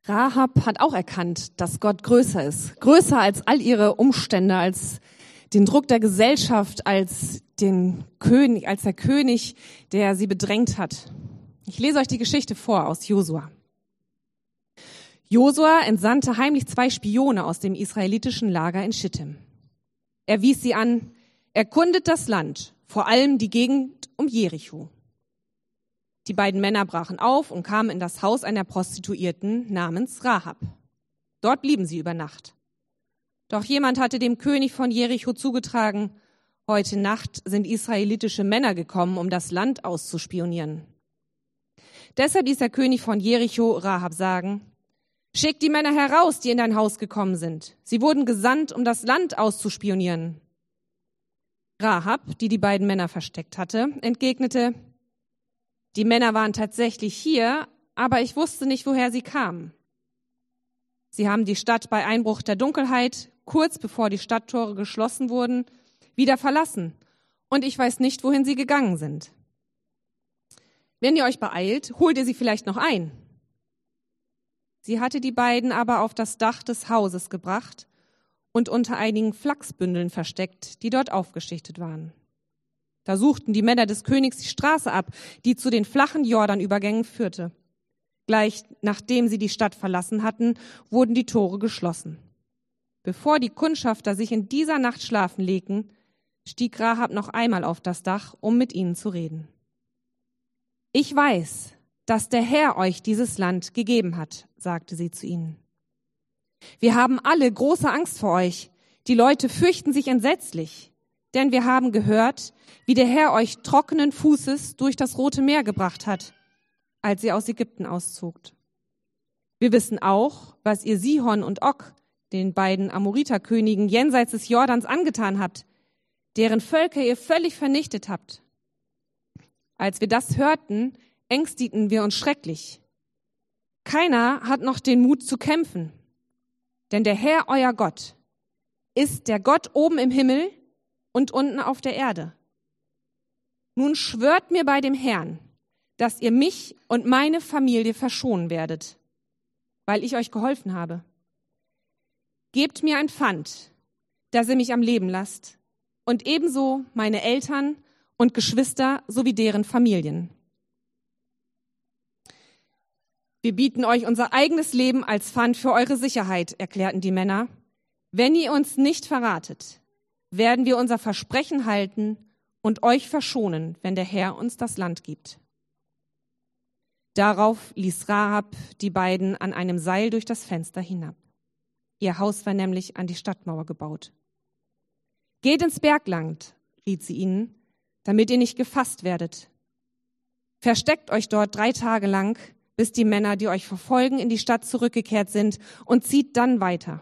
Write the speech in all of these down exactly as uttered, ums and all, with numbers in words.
Rahab hat auch erkannt, dass Gott größer ist. Größer als all ihre Umstände, als den Druck der Gesellschaft, als den König, als der König, der sie bedrängt hat. Ich lese euch die Geschichte vor aus Josua. Josua entsandte heimlich zwei Spione aus dem israelitischen Lager in Schittim. Er wies sie an, erkundet das Land, vor allem die Gegend um Jericho. Die beiden Männer brachen auf und kamen in das Haus einer Prostituierten namens Rahab. Dort blieben sie über Nacht. Doch jemand hatte dem König von Jericho zugetragen, heute Nacht sind israelitische Männer gekommen, um das Land auszuspionieren. Deshalb ließ der König von Jericho Rahab sagen, schick die Männer heraus, die in dein Haus gekommen sind. Sie wurden gesandt, um das Land auszuspionieren. Rahab, die die beiden Männer versteckt hatte, entgegnete, die Männer waren tatsächlich hier, aber ich wusste nicht, woher sie kamen. Sie haben die Stadt bei Einbruch der Dunkelheit, kurz bevor die Stadttore geschlossen wurden, wieder verlassen. Und ich weiß nicht, wohin sie gegangen sind. Wenn ihr euch beeilt, holt ihr sie vielleicht noch ein. Sie hatte die beiden aber auf das Dach des Hauses gebracht und unter einigen Flachsbündeln versteckt, die dort aufgeschichtet waren. Da suchten die Männer des Königs die Straße ab, die zu den flachen Jordanübergängen führte. Gleich nachdem sie die Stadt verlassen hatten, wurden die Tore geschlossen. Bevor die Kundschafter sich in dieser Nacht schlafen legten, stieg Rahab noch einmal auf das Dach, um mit ihnen zu reden. Ich weiß, dass der Herr euch dieses Land gegeben hat, sagte sie zu ihnen. Wir haben alle große Angst vor euch. Die Leute fürchten sich entsetzlich, denn wir haben gehört, wie der Herr euch trockenen Fußes durch das Rote Meer gebracht hat, als ihr aus Ägypten auszogt. Wir wissen auch, was ihr Sihon und Og, den beiden Amoriterkönigen jenseits des Jordans, angetan habt, deren Völker ihr völlig vernichtet habt. Als wir das hörten, ängstigten wir uns schrecklich. Keiner hat noch den Mut zu kämpfen, denn der Herr, euer Gott, ist der Gott oben im Himmel und unten auf der Erde. Nun schwört mir bei dem Herrn, dass ihr mich und meine Familie verschonen werdet, weil ich euch geholfen habe. Gebt mir ein Pfand, dass ihr mich am Leben lasst, und ebenso meine Eltern und Geschwister sowie deren Familien. Wir bieten euch unser eigenes Leben als Pfand für eure Sicherheit, erklärten die Männer. Wenn ihr uns nicht verratet, werden wir unser Versprechen halten und euch verschonen, wenn der Herr uns das Land gibt. Darauf ließ Rahab die beiden an einem Seil durch das Fenster hinab. Ihr Haus war nämlich an die Stadtmauer gebaut. Geht ins Bergland, riet sie ihnen, damit ihr nicht gefasst werdet. Versteckt euch dort drei Tage lang, bis die Männer, die euch verfolgen, in die Stadt zurückgekehrt sind, und zieht dann weiter.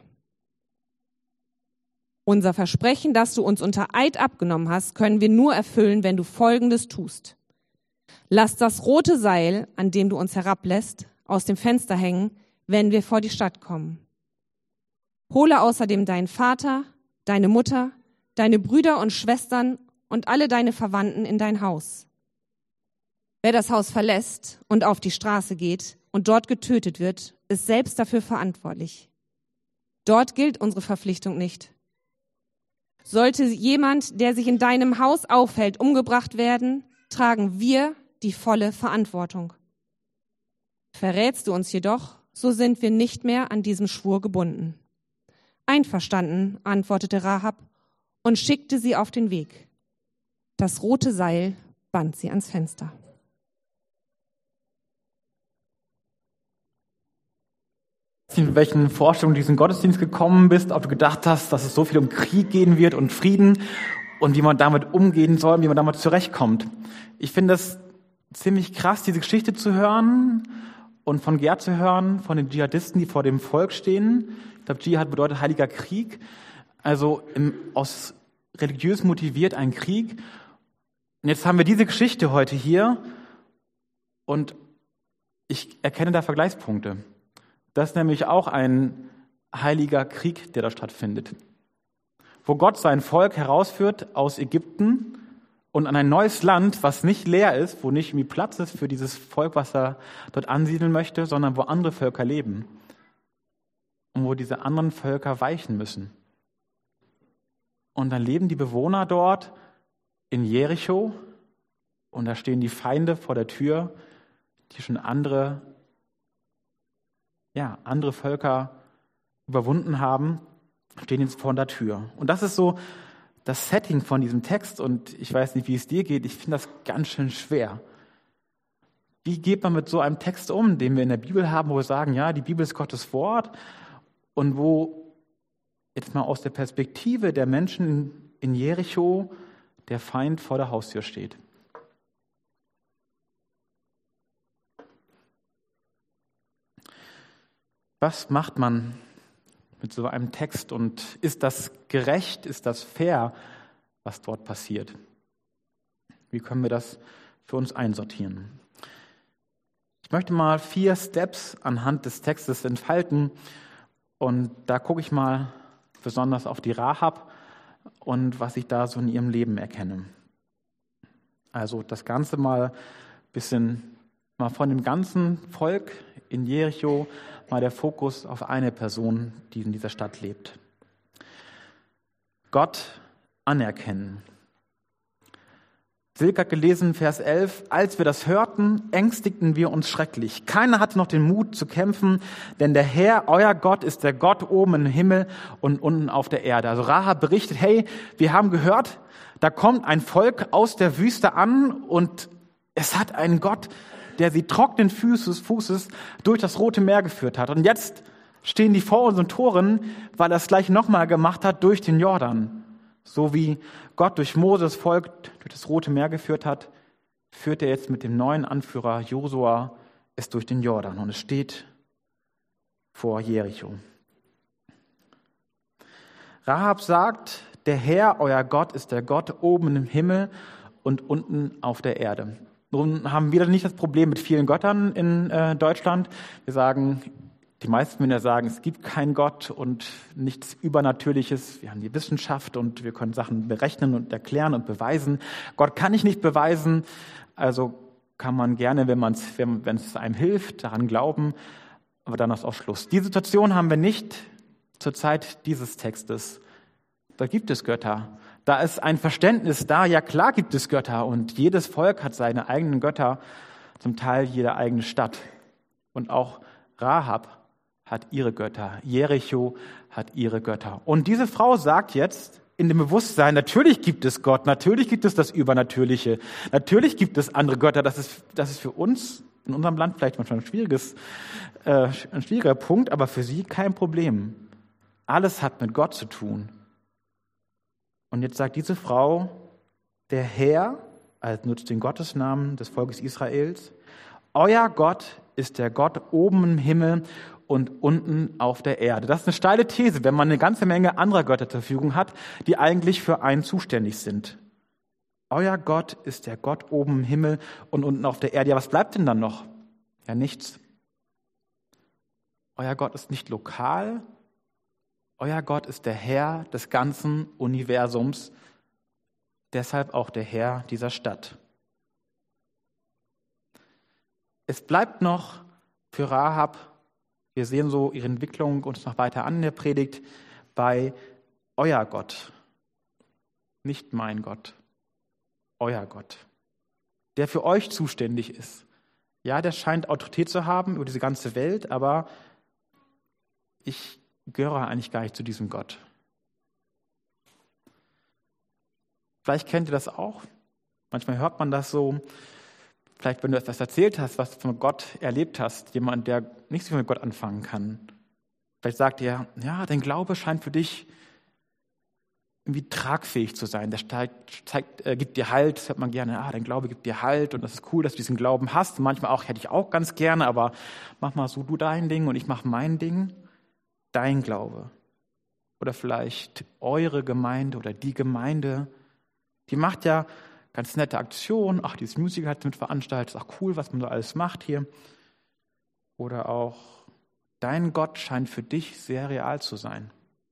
Unser Versprechen, das du uns unter Eid abgenommen hast, können wir nur erfüllen, wenn du Folgendes tust. Lass das rote Seil, an dem du uns herablässt, aus dem Fenster hängen, wenn wir vor die Stadt kommen. Hole außerdem deinen Vater, deine Mutter, deine Brüder und Schwestern und alle deine Verwandten in dein Haus. Wer das Haus verlässt und auf die Straße geht und dort getötet wird, ist selbst dafür verantwortlich. Dort gilt unsere Verpflichtung nicht. Sollte jemand, der sich in deinem Haus aufhält, umgebracht werden, tragen wir die volle Verantwortung. Verrätst du uns jedoch, so sind wir nicht mehr an diesem Schwur gebunden. Einverstanden, antwortete Rahab und schickte sie auf den Weg. Das rote Seil band sie ans Fenster. In welchen Vorstellungen du diesen Gottesdienst gekommen bist, ob du gedacht hast, dass es so viel um Krieg gehen wird und Frieden und wie man damit umgehen soll, wie man damit zurechtkommt. Ich finde es ziemlich krass, diese Geschichte zu hören und von Gerd zu hören, von den Dschihadisten, die vor dem Volk stehen. Ich glaube, Dschihad bedeutet heiliger Krieg, also im, aus religiös motiviert ein Krieg. Und jetzt haben wir diese Geschichte heute hier und ich erkenne da Vergleichspunkte. Das ist nämlich auch ein heiliger Krieg, der da stattfindet, wo Gott sein Volk herausführt aus Ägypten und an ein neues Land, was nicht leer ist, wo nicht irgendwie Platz ist für dieses Volk, was er dort ansiedeln möchte, sondern wo andere Völker leben. und wo diese anderen Völker weichen müssen. Und dann leben die Bewohner dort in Jericho und da stehen die Feinde vor der Tür, die schon andere, ja, andere Völker überwunden haben, stehen jetzt vor der Tür. Und das ist so das Setting von diesem Text und ich weiß nicht, wie es dir geht, ich finde das ganz schön schwer. Wie geht man mit so einem Text um, den wir in der Bibel haben, wo wir sagen, ja, die Bibel ist Gottes Wort und wo jetzt mal aus der Perspektive der Menschen in Jericho der Feind vor der Haustür steht. Was macht man mit so einem Text und ist das gerecht, ist das fair, was dort passiert? Wie können wir das für uns einsortieren? Ich möchte mal vier Steps anhand des Textes entfalten und da gucke ich mal besonders auf die Rahab und was ich da so in ihrem Leben erkenne. Also das Ganze mal ein bisschen mal von dem ganzen Volk in Jericho, mal der Fokus auf eine Person, die in dieser Stadt lebt. Gott anerkennen. Silke hat gelesen, Vers elf, als wir das hörten, ängstigten wir uns schrecklich. Keiner hatte noch den Mut zu kämpfen, denn der Herr, euer Gott, ist der Gott oben im Himmel und unten auf der Erde. Also Rahab berichtet, hey, wir haben gehört, da kommt ein Volk aus der Wüste an und es hat einen Gott, der sie trockenen Fußes, Fußes durch das Rote Meer geführt hat. Und jetzt stehen die vor unseren Toren, weil er es gleich nochmal gemacht hat durch den Jordan. So wie Gott durch Moses Volk durch das Rote Meer geführt hat, führt er jetzt mit dem neuen Anführer Josua es durch den Jordan. Und es steht vor Jericho. Rahab sagt, der Herr, euer Gott, ist der Gott oben im Himmel und unten auf der Erde. Nun haben wir nicht das Problem mit vielen Göttern in äh, Deutschland. Wir sagen, die meisten würden ja sagen, es gibt keinen Gott und nichts Übernatürliches. Wir haben die Wissenschaft und wir können Sachen berechnen und erklären und beweisen. Gott kann ich nicht beweisen, also kann man gerne, wenn man es, wenn, wenn es einem hilft, daran glauben, aber dann ist auch Schluss. Die Situation haben wir nicht zur Zeit dieses Textes. Da gibt es Götter. Da ist ein Verständnis da, ja klar gibt es Götter und jedes Volk hat seine eigenen Götter, zum Teil jede eigene Stadt. Und auch Rahab hat ihre Götter, Jericho hat ihre Götter. Und diese Frau sagt jetzt in dem Bewusstsein, natürlich gibt es Gott, natürlich gibt es das Übernatürliche, natürlich gibt es andere Götter. Das ist, das ist für uns in unserem Land vielleicht manchmal ein schwieriges, äh, ein schwieriger Punkt, aber für sie kein Problem. Alles hat mit Gott zu tun. Und jetzt sagt diese Frau, der Herr, also nutzt den Gottesnamen des Volkes Israels, euer Gott ist der Gott oben im Himmel und unten auf der Erde. Das ist eine steile These, wenn man eine ganze Menge anderer Götter zur Verfügung hat, die eigentlich für einen zuständig sind. Euer Gott ist der Gott oben im Himmel und unten auf der Erde. Ja, was bleibt denn dann noch? Ja, nichts. Euer Gott ist nicht lokal. Euer Gott ist der Herr des ganzen Universums, deshalb auch der Herr dieser Stadt. Es bleibt noch für Rahab, wir sehen so ihre Entwicklung uns noch weiter an in der Predigt, bei euer Gott, nicht mein Gott, euer Gott, der für euch zuständig ist. Ja, der scheint Autorität zu haben über diese ganze Welt, aber ich gehöre eigentlich gar nicht zu diesem Gott. Vielleicht kennt ihr das auch. Manchmal hört man das so. Vielleicht, wenn du etwas erzählt hast, was du von Gott erlebt hast, jemand, der nicht so viel mit Gott anfangen kann. Vielleicht sagt er, ja, dein Glaube scheint für dich irgendwie tragfähig zu sein. Der zeigt, zeigt, äh, gibt dir Halt. Das hört man gerne. Ah, dein Glaube gibt dir Halt und das ist cool, dass du diesen Glauben hast. Und manchmal auch, hätte ich auch ganz gerne, aber mach mal so du dein Ding und ich mach mein Ding. Dein Glaube. Oder vielleicht eure Gemeinde oder die Gemeinde, die macht ja ganz nette Aktionen. Ach, dieses Musical hat mit veranstaltet. Ist auch cool, was man so alles macht hier. Oder auch, dein Gott scheint für dich sehr real zu sein.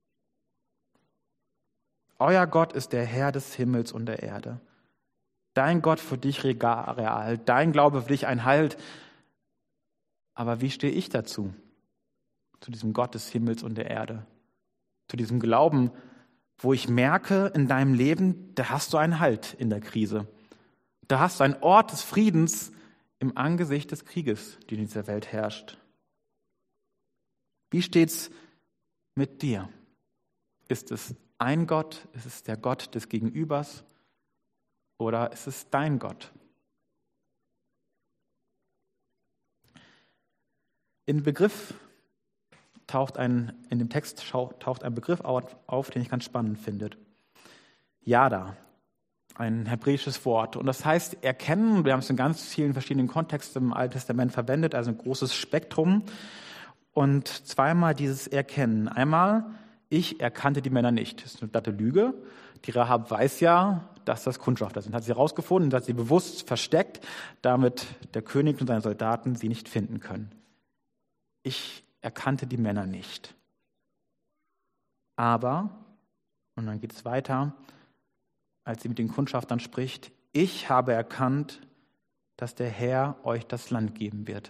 Euer Gott ist der Herr des Himmels und der Erde. Dein Gott für dich real. Dein Glaube für dich ein Halt. Aber wie stehe ich dazu? zu diesem Gott des Himmels und der Erde, zu diesem Glauben, wo ich merke, in deinem Leben, da hast du einen Halt in der Krise. Da hast du einen Ort des Friedens im Angesicht des Krieges, der in dieser Welt herrscht. Wie steht's mit dir? Ist es ein Gott? Ist es der Gott des Gegenübers? Oder ist es dein Gott? In Begriff taucht ein, in dem Text taucht ein Begriff auf, den ich ganz spannend finde. Yada, ein hebräisches Wort. Und das heißt erkennen, wir haben es in ganz vielen verschiedenen Kontexten im Alten Testament verwendet, also ein großes Spektrum. Und zweimal dieses Erkennen. Einmal, ich erkannte die Männer nicht. Das ist eine glatte Lüge. Die Rahab weiß ja, dass das Kundschafter sind. Hat sie herausgefunden, hat sie bewusst versteckt, damit der König und seine Soldaten sie nicht finden können. Ich erkannte die Männer nicht. Aber, und dann geht es weiter, als sie mit den Kundschaftern spricht, ich habe erkannt, dass der Herr euch das Land geben wird.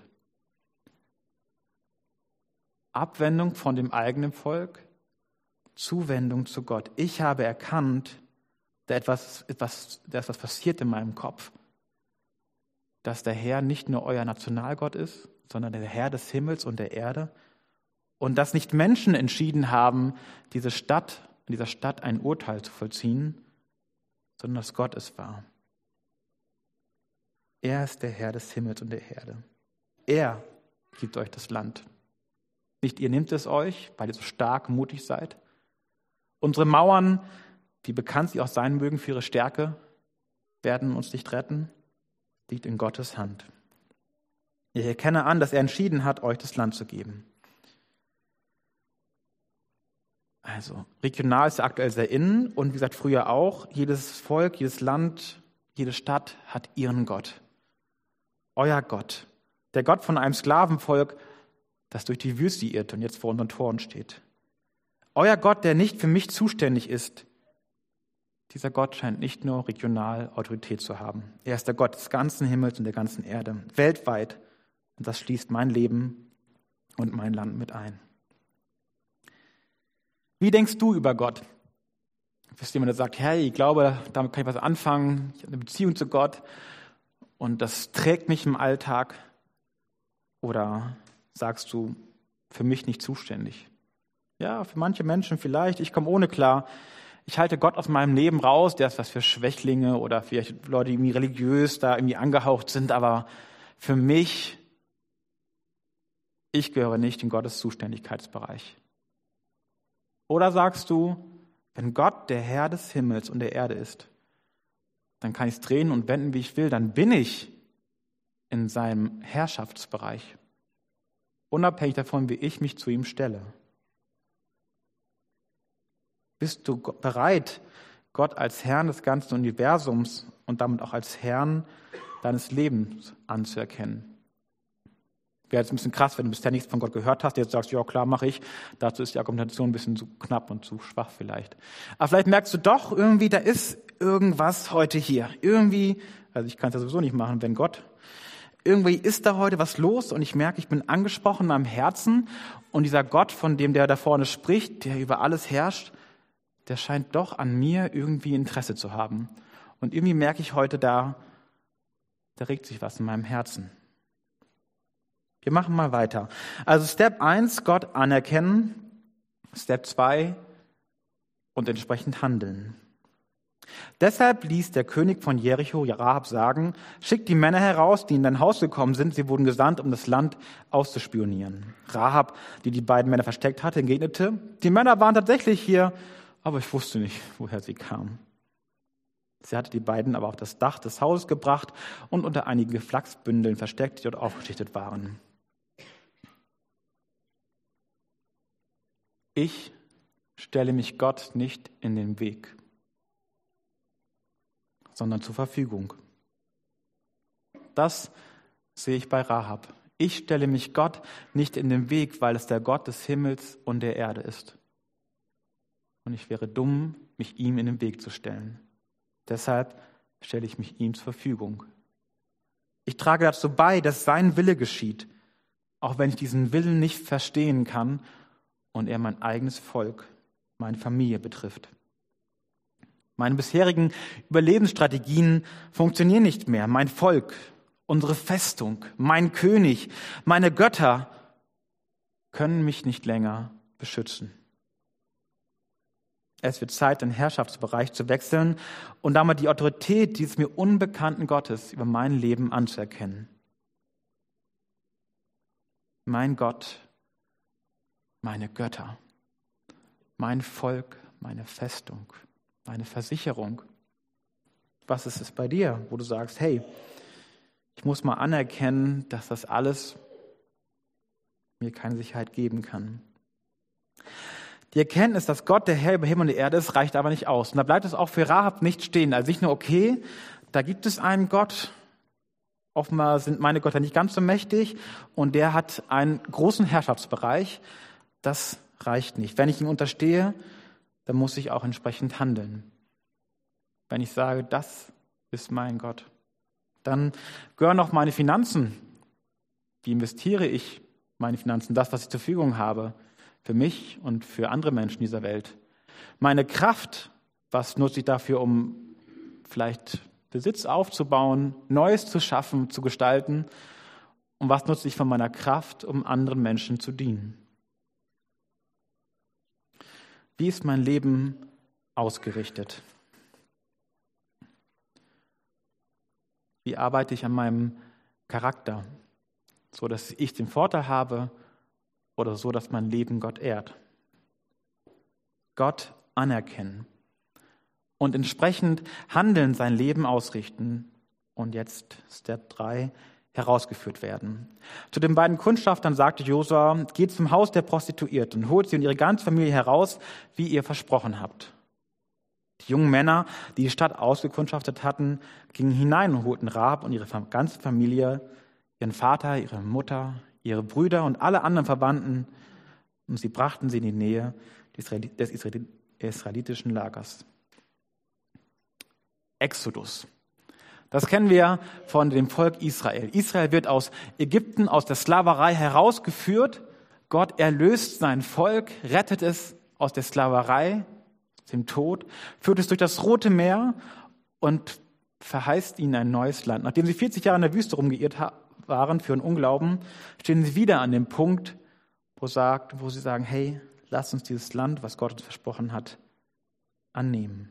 Abwendung von dem eigenen Volk, Zuwendung zu Gott. Ich habe erkannt, da etwas, etwas, da etwas passiert in meinem Kopf, dass der Herr nicht nur euer Nationalgott ist, sondern der Herr des Himmels und der Erde und dass nicht Menschen entschieden haben, diese Stadt, in dieser Stadt ein Urteil zu vollziehen, sondern dass Gott es war. Er ist der Herr des Himmels und der Erde. Er gibt euch das Land. Nicht ihr nehmt es euch, weil ihr so stark und mutig seid. Unsere Mauern, wie bekannt sie auch sein mögen für ihre Stärke, werden uns nicht retten, liegt in Gottes Hand. Ich erkenne an, dass er entschieden hat, euch das Land zu geben. Also, regional ist er aktuell sehr in und wie gesagt früher auch. Jedes Volk, jedes Land, jede Stadt hat ihren Gott. Euer Gott. Der Gott von einem Sklavenvolk, das durch die Wüste irrt und jetzt vor unseren Toren steht. Euer Gott, der nicht für mich zuständig ist. Dieser Gott scheint nicht nur regional Autorität zu haben. Er ist der Gott des ganzen Himmels und der ganzen Erde, weltweit. Und das schließt mein Leben und mein Land mit ein. Wie denkst du über Gott? Bist du jemand, der sagt, hey, ich glaube, damit kann ich was anfangen, ich habe eine Beziehung zu Gott und das trägt mich im Alltag? Oder sagst du, für mich nicht zuständig? Ja, für manche Menschen vielleicht, ich komme ohne klar. Ich halte Gott aus meinem Leben raus, der ist was für Schwächlinge oder vielleicht Leute, die irgendwie religiös da irgendwie angehaucht sind, aber für mich, ich gehöre nicht in Gottes Zuständigkeitsbereich. Oder sagst du, wenn Gott der Herr des Himmels und der Erde ist, dann kann ich es drehen und wenden, wie ich will, dann bin ich in seinem Herrschaftsbereich, unabhängig davon, wie ich mich zu ihm stelle. Bist du bereit, Gott als Herrn des ganzen Universums und damit auch als Herrn deines Lebens anzuerkennen? Wäre jetzt ein bisschen krass, wenn du bisher nichts von Gott gehört hast, jetzt sagst, ja klar, mache ich. Dazu ist die Argumentation ein bisschen zu knapp und zu schwach vielleicht. Aber vielleicht merkst du doch irgendwie, da ist irgendwas heute hier. Irgendwie, also ich kann es ja sowieso nicht machen, wenn Gott, irgendwie ist da heute was los und ich merke, ich bin angesprochen in meinem Herzen und dieser Gott, von dem der da vorne spricht, der über alles herrscht, der scheint doch an mir irgendwie Interesse zu haben. Und irgendwie merke ich heute, da, da regt sich was in meinem Herzen. Wir machen mal weiter. Also Step eins, Gott anerkennen. Step zwei, und entsprechend handeln. Deshalb ließ der König von Jericho Rahab sagen, schickt die Männer heraus, die in dein Haus gekommen sind. Sie wurden gesandt, um das Land auszuspionieren. Rahab, die die beiden Männer versteckt hatte, entgegnete, die Männer waren tatsächlich hier, aber ich wusste nicht, woher sie kamen. Sie hatte die beiden aber auf das Dach des Hauses gebracht und unter einigen Flachsbündeln versteckt, die dort aufgeschichtet waren. Ich stelle mich Gott nicht in den Weg, sondern zur Verfügung. Das sehe ich bei Rahab. Ich stelle mich Gott nicht in den Weg, weil es der Gott des Himmels und der Erde ist. Und ich wäre dumm, mich ihm in den Weg zu stellen. Deshalb stelle ich mich ihm zur Verfügung. Ich trage dazu bei, dass sein Wille geschieht. auch wenn ich diesen Willen nicht verstehen kann und er mein eigenes Volk, meine Familie betrifft. Meine bisherigen Überlebensstrategien funktionieren nicht mehr. Mein Volk, unsere Festung, mein König, meine Götter können mich nicht länger beschützen. Es wird Zeit, den Herrschaftsbereich zu wechseln und damit die Autorität dieses mir unbekannten Gottes über mein Leben anzuerkennen. Mein Gott, meine Götter, mein Volk, meine Festung, meine Versicherung. Was ist es bei dir, wo du sagst, hey, ich muss mal anerkennen, dass das alles mir keine Sicherheit geben kann. Die Erkenntnis, dass Gott der Herr über Himmel und Erde ist, reicht aber nicht aus. Und da bleibt es auch für Rahab nicht stehen. Also nicht nur, okay, da gibt es einen Gott, offenbar sind meine Götter nicht ganz so mächtig und der hat einen großen Herrschaftsbereich. Das reicht nicht. Wenn ich ihm unterstehe, dann muss ich auch entsprechend handeln. Wenn ich sage, das ist mein Gott, dann gehören auch meine Finanzen. Wie investiere ich meine Finanzen? Das, was ich zur Verfügung habe, für mich und für andere Menschen dieser Welt. Meine Kraft, was nutze ich dafür, um vielleicht Besitz aufzubauen, Neues zu schaffen, zu gestalten? Und was nutze ich von meiner Kraft, um anderen Menschen zu dienen? Wie ist mein Leben ausgerichtet? Wie arbeite ich an meinem Charakter, so dass ich den Vorteil habe oder so, dass mein Leben Gott ehrt? Gott anerkennen und entsprechend handeln, sein Leben ausrichten und jetzt Step drei, herausgeführt werden. Zu den beiden Kundschaftern sagte Josua, geht zum Haus der Prostituierten und holt sie und ihre ganze Familie heraus, wie ihr versprochen habt. Die jungen Männer, die die Stadt ausgekundschaftet hatten, gingen hinein und holten Rahab und ihre ganze Familie, ihren Vater, ihre Mutter, ihre Brüder und alle anderen Verwandten, und sie brachten sie in die Nähe des israelitischen Lagers. Exodus. Das kennen wir von dem Volk Israel. Israel wird aus Ägypten, aus der Sklaverei herausgeführt. Gott erlöst sein Volk, rettet es aus der Sklaverei, dem Tod, führt es durch das Rote Meer und verheißt ihnen ein neues Land. Nachdem sie vierzig Jahre in der Wüste rumgeirrt waren für einen Unglauben, stehen sie wieder an dem Punkt, wo, sagt, wo sie sagen, hey, lasst uns dieses Land, was Gott uns versprochen hat, annehmen.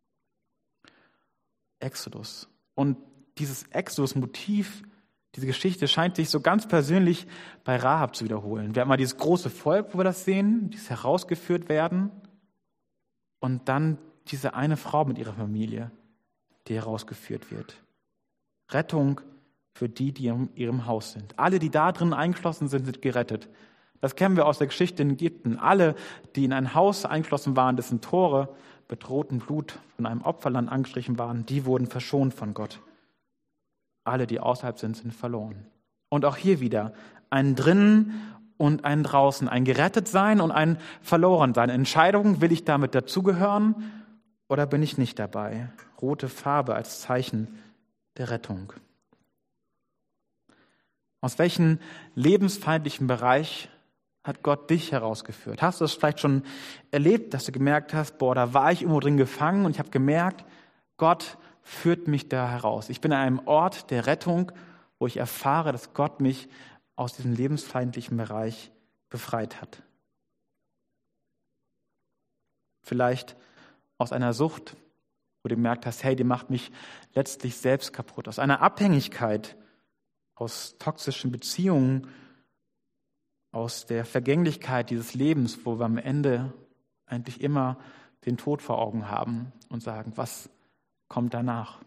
Exodus. Und dieses Exodus-Motiv, diese Geschichte scheint sich so ganz persönlich bei Rahab zu wiederholen. Wir haben mal dieses große Volk, wo wir das sehen, dieses herausgeführt werden. Und dann diese eine Frau mit ihrer Familie, die herausgeführt wird. Rettung für die, die in ihrem Haus sind. Alle, die da drin eingeschlossen sind, sind gerettet. Das kennen wir aus der Geschichte in Ägypten. Alle, die in ein Haus eingeschlossen waren, dessen Tore mit rotem Blut von einem Opferland angestrichen waren, die wurden verschont von Gott. Alle, die außerhalb sind, sind verloren. Und auch hier wieder ein Drinnen und ein Draußen, ein Gerettetsein und ein Verlorensein. Entscheidung, will ich damit dazugehören oder bin ich nicht dabei? Rote Farbe als Zeichen der Rettung. Aus welchem lebensfeindlichen Bereich hat Gott dich herausgeführt? Hast du es vielleicht schon erlebt, dass du gemerkt hast, boah, da war ich irgendwo drin gefangen und ich habe gemerkt, Gott führt mich da heraus. Ich bin an einem Ort der Rettung, wo ich erfahre, dass Gott mich aus diesem lebensfeindlichen Bereich befreit hat. Vielleicht aus einer Sucht, wo du gemerkt hast, hey, die macht mich letztlich selbst kaputt. Aus einer Abhängigkeit, aus toxischen Beziehungen, aus der Vergänglichkeit dieses Lebens, wo wir am Ende eigentlich immer den Tod vor Augen haben und sagen, was kommt danach?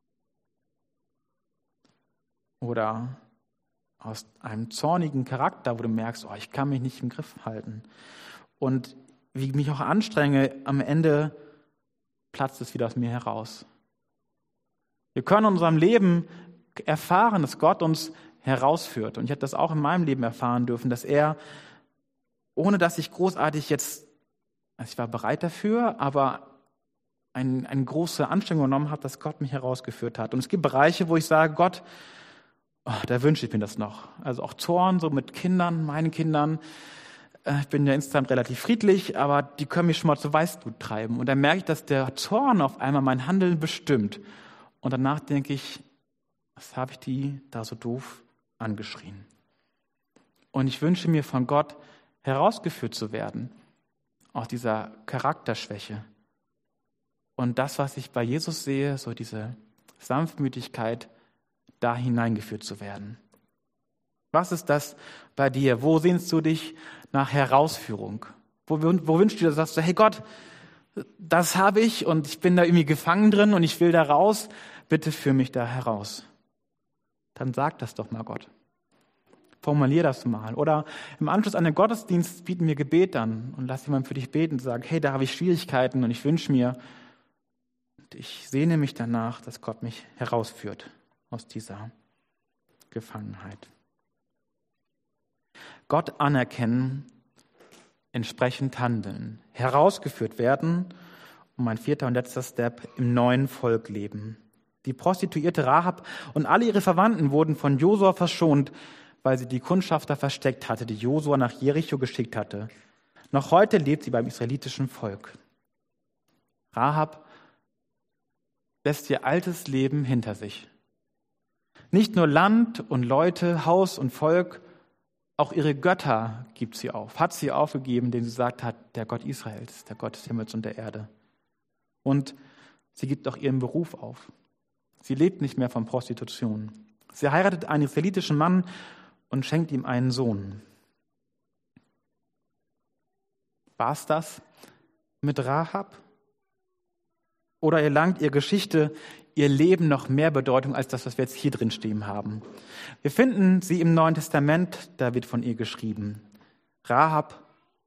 Oder aus einem zornigen Charakter, wo du merkst, oh, ich kann mich nicht im Griff halten. Und wie ich mich auch anstrenge, am Ende platzt es wieder aus mir heraus. Wir können in unserem Leben erfahren, dass Gott uns herausführt. Und ich habe das auch in meinem Leben erfahren dürfen, dass er, ohne dass ich großartig jetzt, also ich war bereit dafür, aber ein, eine große Anstrengung genommen habe, dass Gott mich herausgeführt hat. Und es gibt Bereiche, wo ich sage, Gott, oh, da wünsche ich mir das noch. Also auch Zorn, so mit Kindern, meinen Kindern. Ich bin ja insgesamt relativ friedlich, aber die können mich schon mal zu Weißblut treiben. Und dann merke ich, dass der Zorn auf einmal mein Handeln bestimmt. Und danach denke ich, was habe ich die da so doof angeschrien? Und ich wünsche mir von Gott herausgeführt zu werden aus dieser Charakterschwäche. Und das, was ich bei Jesus sehe, so diese Sanftmütigkeit, da hineingeführt zu werden. Was ist das bei dir? Wo sehnst du dich nach Herausführung? Wo, wo wünschst du dir, sagst du, hey Gott, das habe ich und ich bin da irgendwie gefangen drin und ich will da raus. Bitte führ mich da heraus. Dann sag das doch mal Gott. Formulier das mal. Oder im Anschluss an den Gottesdienst bieten wir Gebet an und lass jemand für dich beten und sagen, hey, da habe ich Schwierigkeiten und ich wünsche mir, und ich sehne mich danach, dass Gott mich herausführt aus dieser Gefangenheit. Gott anerkennen, entsprechend handeln, herausgeführt werden und mein vierter und letzter Step, im neuen Volk leben. Die Prostituierte Rahab und alle ihre Verwandten wurden von Josua verschont, weil sie die Kundschafter versteckt hatte, die Josua nach Jericho geschickt hatte. Noch heute lebt sie beim israelitischen Volk. Rahab lässt ihr altes Leben hinter sich. Nicht nur Land und Leute, Haus und Volk, auch ihre Götter gibt sie auf, hat sie aufgegeben, indem sie gesagt hat, der Gott Israels, der Gott des Himmels und der Erde. Und sie gibt auch ihren Beruf auf. Sie lebt nicht mehr von Prostitution. Sie heiratet einen israelitischen Mann und schenkt ihm einen Sohn. War es das mit Rahab? Oder erlangt ihre Geschichte, ihr Leben noch mehr Bedeutung als das, was wir jetzt hier drin stehen haben? Wir finden sie im Neuen Testament, da wird von ihr geschrieben. Rahab,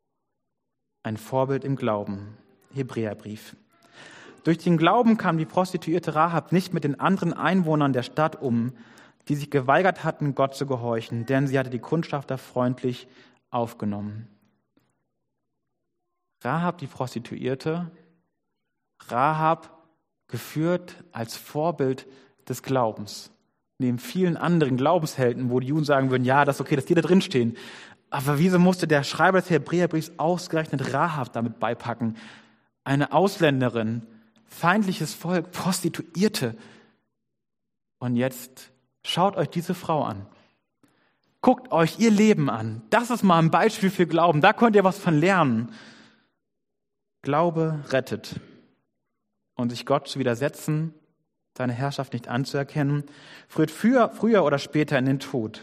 ein Vorbild im Glauben. Hebräerbrief. Durch den Glauben kam die prostituierte Rahab nicht mit den anderen Einwohnern der Stadt um, die sich geweigert hatten, Gott zu gehorchen, denn sie hatte die Kundschafter freundlich aufgenommen. Rahab, die Prostituierte, Rahab geführt als Vorbild des Glaubens. Neben vielen anderen Glaubenshelden, wo die Juden sagen würden, ja, das ist okay, dass die da drin stehen. Aber wieso musste der Schreiber des Hebräerbriefs ausgerechnet Rahab damit beipacken? Eine Ausländerin, feindliches Volk, Prostituierte. Und jetzt schaut euch diese Frau an. Guckt euch ihr Leben an. Das ist mal ein Beispiel für Glauben. Da könnt ihr was von lernen. Glaube rettet. Und sich Gott zu widersetzen, seine Herrschaft nicht anzuerkennen, führt früher, früher oder später in den Tod.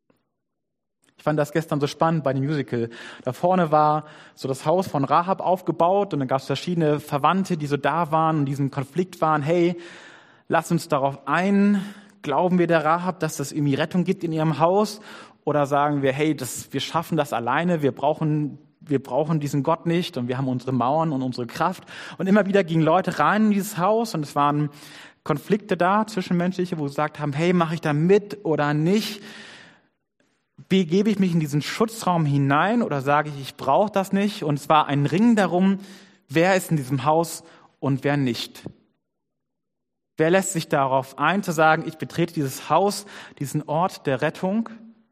Ich fand das gestern so spannend bei dem Musical. Da vorne war so das Haus von Rahab aufgebaut und dann gab es verschiedene Verwandte, die so da waren und in diesem Konflikt waren. Hey, lass uns darauf ein. Glauben wir der Rahab, dass es irgendwie Rettung gibt in ihrem Haus? Oder sagen wir, hey, das, wir schaffen das alleine, wir brauchen Wir brauchen diesen Gott nicht und wir haben unsere Mauern und unsere Kraft. Und immer wieder gingen Leute rein in dieses Haus und es waren Konflikte da, zwischenmenschliche, wo sie gesagt haben, hey, mache ich da mit oder nicht? Begebe ich mich in diesen Schutzraum hinein oder sage ich, ich brauche das nicht? Und es war ein Ringen darum, wer ist in diesem Haus und wer nicht. Wer lässt sich darauf ein, zu sagen, ich betrete dieses Haus, diesen Ort der Rettung?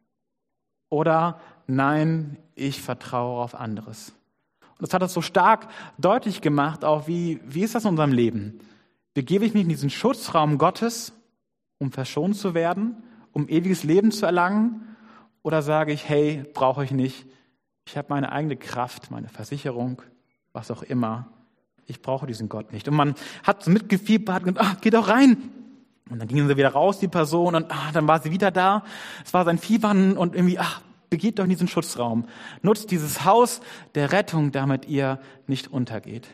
Oder nein, ich vertraue auf anderes. Und das hat das so stark deutlich gemacht, auch wie, wie ist das in unserem Leben? Begebe ich mich in diesen Schutzraum Gottes, um verschont zu werden, um ewiges Leben zu erlangen? Oder sage ich, hey, brauche ich nicht, ich habe meine eigene Kraft, meine Versicherung, was auch immer, ich brauche diesen Gott nicht. Und man hat so mitgefiebert und ach, geh doch rein. Und dann gingen sie wieder raus, die Person, und ach, dann war sie wieder da. Es war sein Fiebern und irgendwie, ach, begeht doch in diesen Schutzraum. Nutzt dieses Haus der Rettung, damit ihr nicht untergeht.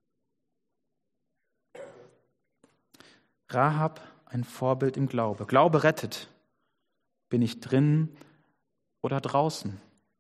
Rahab, ein Vorbild im Glaube. Glaube rettet. Bin ich drin oder draußen?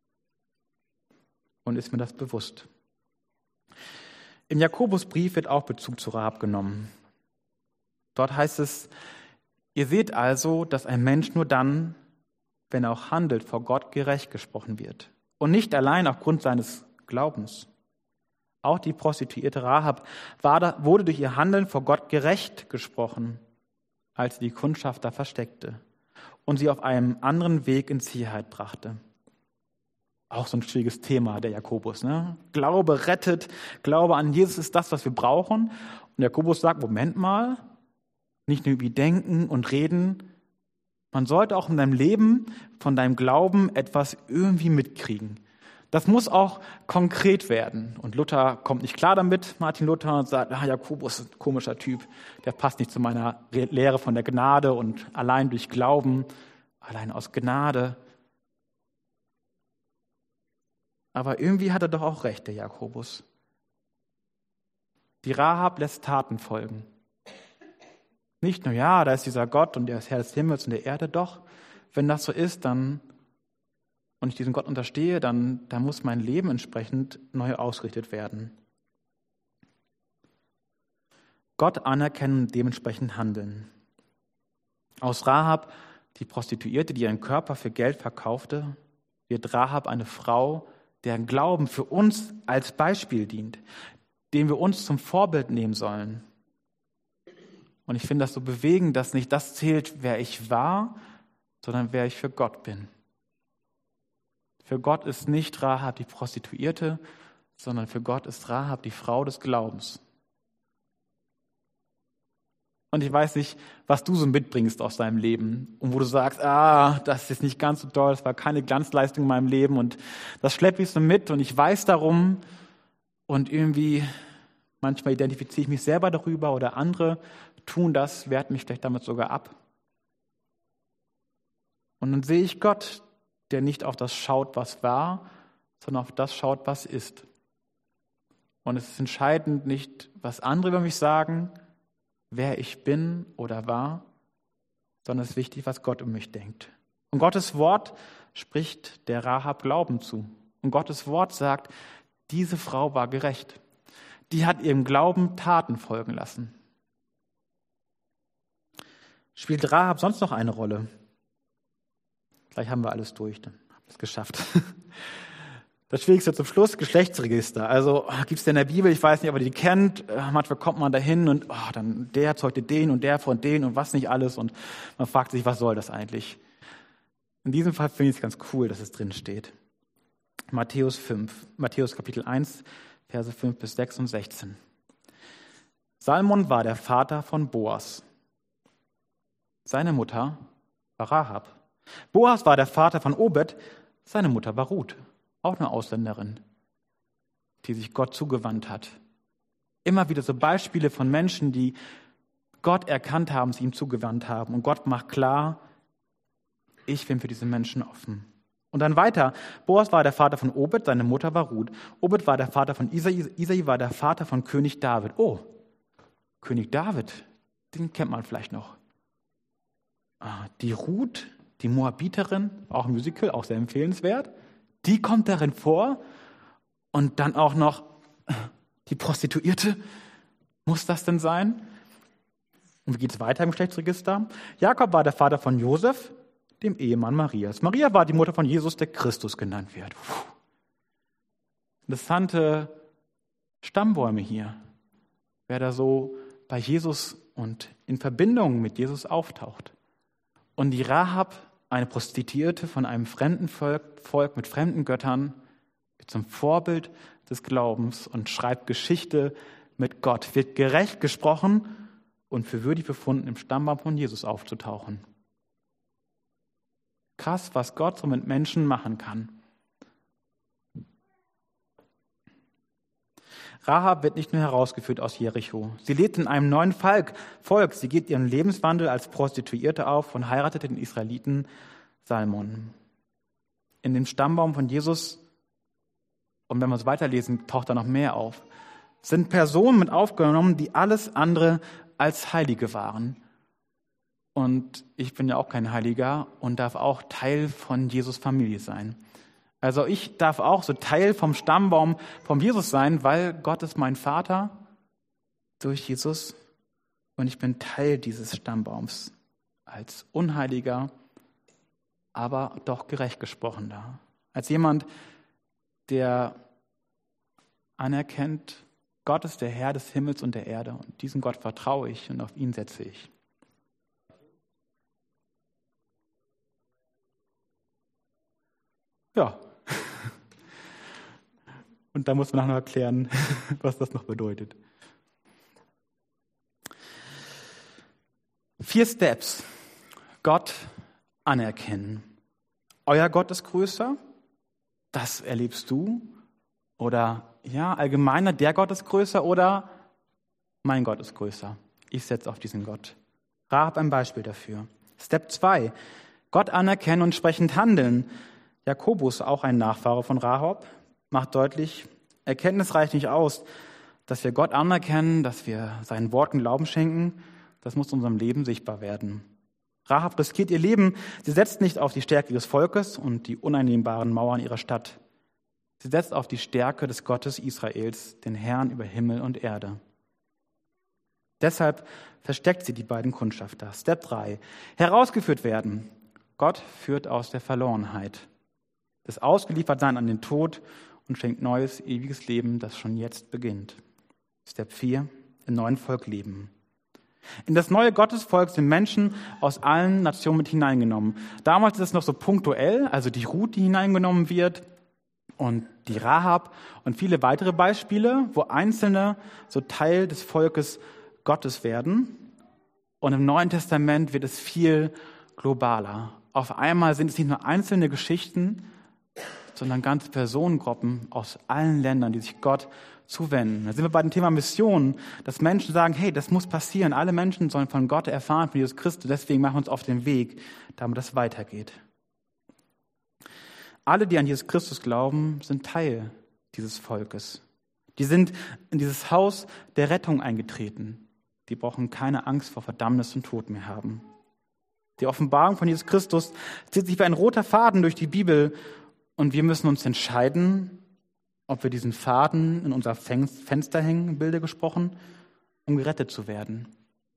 Und ist mir das bewusst? Im Jakobusbrief wird auch Bezug zu Rahab genommen. Dort heißt es, ihr seht also, dass ein Mensch nur dann, wenn er auch handelt, vor Gott gerecht gesprochen wird. Und nicht allein aufgrund seines Glaubens. Auch die prostituierte Rahab war da, wurde durch ihr Handeln vor Gott gerecht gesprochen, als sie die Kundschafter versteckte. und sie auf einem anderen Weg in Sicherheit brachte. Auch so ein schwieriges Thema, der Jakobus. Ne? Glaube rettet, Glaube an Jesus ist das, was wir brauchen. Und Jakobus sagt, Moment mal, nicht nur wie denken und reden, man sollte auch in deinem Leben von deinem Glauben etwas irgendwie mitkriegen. Das muss auch konkret werden. Und Luther kommt nicht klar damit, Martin Luther, und sagt, ah, Jakobus ist ein komischer Typ, der passt nicht zu meiner Lehre von der Gnade und allein durch Glauben, allein aus Gnade. Aber irgendwie hat er doch auch recht, der Jakobus. Die Rahab lässt Taten folgen. Nicht nur, ja, da ist dieser Gott und der ist Herr des Himmels und der Erde, doch. Wenn das so ist, dann und ich diesem Gott unterstehe, dann, dann muss mein Leben entsprechend neu ausgerichtet werden. Gott anerkennen und dementsprechend handeln. Aus Rahab, die Prostituierte, die ihren Körper für Geld verkaufte, wird Rahab eine Frau, deren Glauben für uns als Beispiel dient, den wir uns zum Vorbild nehmen sollen. Und ich finde das so bewegend, dass nicht das zählt, wer ich war, sondern wer ich für Gott bin. Für Gott ist nicht Rahab die Prostituierte, sondern für Gott ist Rahab die Frau des Glaubens. Und ich weiß nicht, was du so mitbringst aus deinem Leben und wo du sagst, ah, das ist nicht ganz so toll, das war keine Glanzleistung in meinem Leben und das schleppe ich so mit und ich weiß darum und irgendwie manchmal identifiziere ich mich selber darüber oder andere tun das, werten mich vielleicht damit sogar ab. Und dann sehe ich Gott, der nicht auf das schaut, was war, sondern auf das schaut, was ist. Und es ist entscheidend nicht, was andere über mich sagen, wer ich bin oder war, sondern es ist wichtig, was Gott um mich denkt. Und Gottes Wort spricht der Rahab Glauben zu. Und Gottes Wort sagt, diese Frau war gerecht. Die hat ihrem Glauben Taten folgen lassen. Spielt Rahab sonst noch eine Rolle? Gleich haben wir alles durch, dann haben wir es geschafft. Das Schwierigste zum Schluss, Geschlechtsregister. Also gibt es in der Bibel, ich weiß nicht, ob ihr die kennt, manchmal kommt man dahin und oh, dann der zeugte den und der von den und was nicht alles und man fragt sich, was soll das eigentlich? In diesem Fall finde ich es ganz cool, dass es drin steht. Matthäus fünf, Matthäus Kapitel eins, Verse fünf bis sechs und sechzehn. Salmon war der Vater von Boas. Seine Mutter war Rahab. Boas war der Vater von Obed, seine Mutter war Ruth, auch eine Ausländerin, die sich Gott zugewandt hat. Immer wieder so Beispiele von Menschen, die Gott erkannt haben, sie ihm zugewandt haben. Und Gott macht klar, ich bin für diese Menschen offen. Und dann weiter, Boas war der Vater von Obed, seine Mutter war Ruth. Obed war der Vater von Isai, Isai war der Vater von König David. Oh, König David, den kennt man vielleicht noch. Die Ruth, die Moabiterin, auch ein Musical, auch sehr empfehlenswert, die kommt darin vor und dann auch noch die Prostituierte. Muss das denn sein? Und wie geht es weiter im Geschlechtsregister? Jakob war der Vater von Josef, dem Ehemann Marias. Maria war die Mutter von Jesus, der Christus genannt wird. Puh. Interessante Stammbäume hier, wer da so bei Jesus und in Verbindung mit Jesus auftaucht. Und die Rahab, eine Prostituierte von einem fremden Volk, Volk mit fremden Göttern, wird zum Vorbild des Glaubens und schreibt Geschichte mit Gott, wird gerecht gesprochen und für würdig befunden, im Stammbaum von Jesus aufzutauchen. Krass, was Gott so mit Menschen machen kann. Rahab wird nicht nur herausgeführt aus Jericho. Sie lebt in einem neuen Volk. Sie geht ihren Lebenswandel als Prostituierte auf und heiratet den Israeliten Salmon. In dem Stammbaum von Jesus, und wenn wir es weiterlesen, taucht da noch mehr auf, sind Personen mit aufgenommen, die alles andere als Heilige waren. Und ich bin ja auch kein Heiliger und darf auch Teil von Jesus' Familie sein. Also ich darf auch so Teil vom Stammbaum von Jesus sein, weil Gott ist mein Vater durch Jesus und ich bin Teil dieses Stammbaums als Unheiliger, aber doch gerecht gesprochener. Als jemand, der anerkennt, Gott ist der Herr des Himmels und der Erde und diesem Gott vertraue ich und auf ihn setze ich. Ja. Und da muss man noch erklären, was das noch bedeutet. Vier Steps. Gott anerkennen. Euer Gott ist größer. Das erlebst du. Oder ja, allgemeiner, der Gott ist größer. Oder mein Gott ist größer. Ich setze auf diesen Gott. Rahab ein Beispiel dafür. Step zwei. Gott anerkennen und sprechend handeln. Jakobus, auch ein Nachfahre von Rahab, macht deutlich, Erkenntnis reicht nicht aus, dass wir Gott anerkennen, dass wir seinen Worten Glauben schenken. Das muss in unserem Leben sichtbar werden. Rahab riskiert ihr Leben. Sie setzt nicht auf die Stärke ihres Volkes und die uneinnehmbaren Mauern ihrer Stadt. Sie setzt auf die Stärke des Gottes Israels, den Herrn über Himmel und Erde. Deshalb versteckt sie die beiden Kundschafter. Step drei. Herausgeführt werden. Gott führt aus der Verlorenheit. Das Ausgeliefertsein an den Tod und schenkt neues, ewiges Leben, das schon jetzt beginnt. Step vier. Im neuen Volk leben. In das neue Gottesvolk sind Menschen aus allen Nationen mit hineingenommen. Damals ist es noch so punktuell, also die Ruth, die hineingenommen wird, und die Rahab und viele weitere Beispiele, wo Einzelne so Teil des Volkes Gottes werden. Und im Neuen Testament wird es viel globaler. Auf einmal sind es nicht nur einzelne Geschichten, sondern ganze Personengruppen aus allen Ländern, die sich Gott zuwenden. Da sind wir bei dem Thema Mission, dass Menschen sagen, hey, das muss passieren. Alle Menschen sollen von Gott erfahren, von Jesus Christus. Deswegen machen wir uns auf den Weg, damit das weitergeht. Alle, die an Jesus Christus glauben, sind Teil dieses Volkes. Die sind in dieses Haus der Rettung eingetreten. Die brauchen keine Angst vor Verdammnis und Tod mehr haben. Die Offenbarung von Jesus Christus zieht sich wie ein roter Faden durch die Bibel und wir müssen uns entscheiden, ob wir diesen Faden in unser Fenster hängen, im Bilde gesprochen, um gerettet zu werden.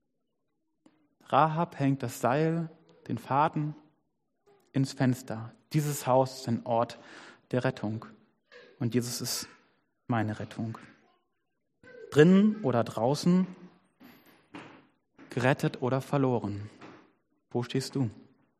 Rahab hängt das Seil, den Faden ins Fenster. Dieses Haus ist ein Ort der Rettung und Jesus ist meine Rettung. Drinnen oder draußen, gerettet oder verloren. Wo stehst du?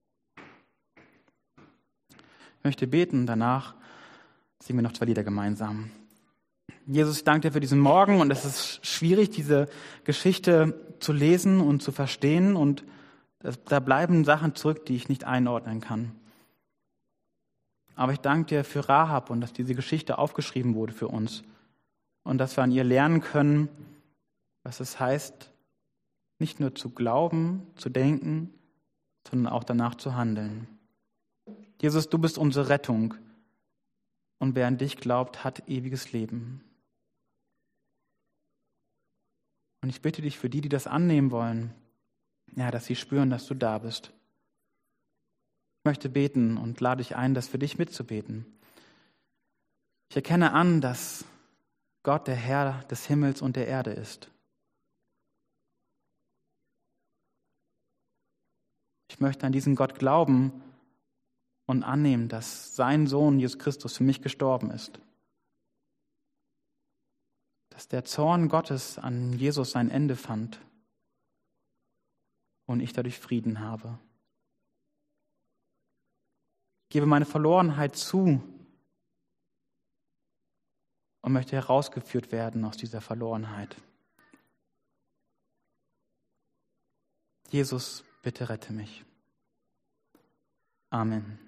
Ich möchte beten, danach singen wir noch zwei Lieder gemeinsam. Jesus, ich danke dir für diesen Morgen und es ist schwierig, diese Geschichte zu lesen und zu verstehen und das, da bleiben Sachen zurück, die ich nicht einordnen kann. Aber ich danke dir für Rahab und dass diese Geschichte aufgeschrieben wurde für uns und dass wir an ihr lernen können, was es heißt, nicht nur zu glauben, zu denken, sondern auch danach zu handeln. Jesus, du bist unsere Rettung und wer an dich glaubt, hat ewiges Leben. Und ich bitte dich für die, die das annehmen wollen, ja, dass sie spüren, dass du da bist. Ich möchte beten und lade dich ein, das für dich mitzubeten. Ich erkenne an, dass Gott der Herr des Himmels und der Erde ist. Ich möchte an diesen Gott glauben und annehmen, dass sein Sohn Jesus Christus für mich gestorben ist. Dass der Zorn Gottes an Jesus sein Ende fand und ich dadurch Frieden habe. Ich gebe meine Verlorenheit zu und möchte herausgeführt werden aus dieser Verlorenheit. Jesus, bitte rette mich. Amen.